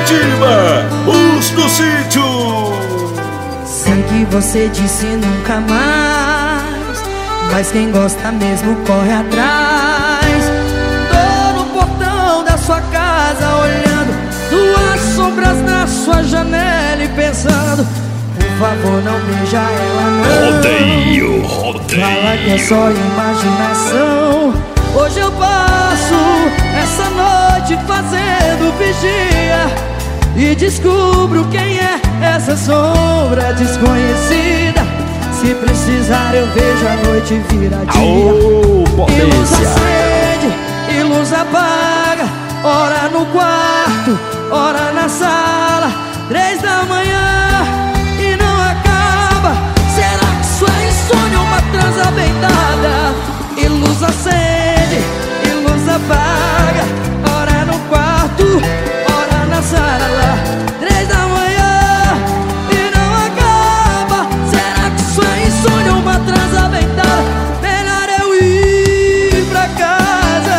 Curitiba, os do sítio. Sei que você disse nunca mais, mas quem gosta mesmo corre atrás. Tô no portão da sua casa olhando duas sombras na sua janela e pensando: por favor, não beija ela não. Rodeio. Fala que é só imaginação. Hoje eu passo essa noite fazendo vigia e descubro quem é essa sombra desconhecida. Se precisar eu vejo a noite virar dia. E luz acende e luz apaga, ora no quarto, ora na sala. 3 da manhã e não acaba. Será que isso é insônia ou uma transa bem dada? E luz acende e luz apaga, ora no quarto, ora na sala. 3 da manhã e não acaba. Será que isso é insônia ou uma transa bem dada? Melhor eu ir pra casa.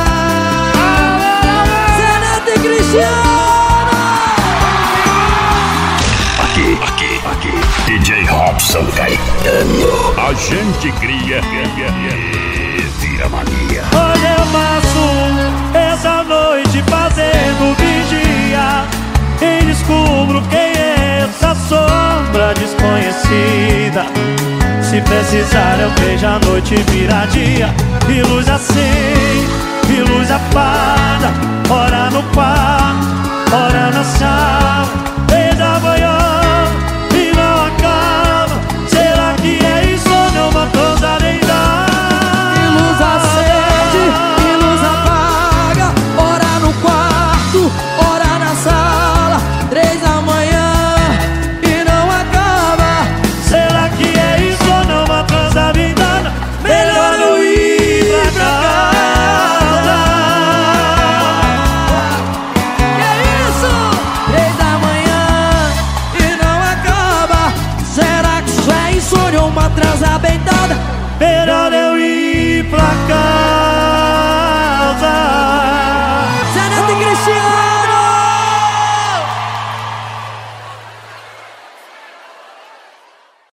Zeneto e Cristiano. Aqui, DJ Robson Caetano. A gente cria e vira mania. Hoje eu passo essa noite fazendo vigia e descubro quem é essa sombra desconhecida. Se precisar eu vejo a noite virar dia. E luz acende, e luz apaga, ora no quarto, ora na sala.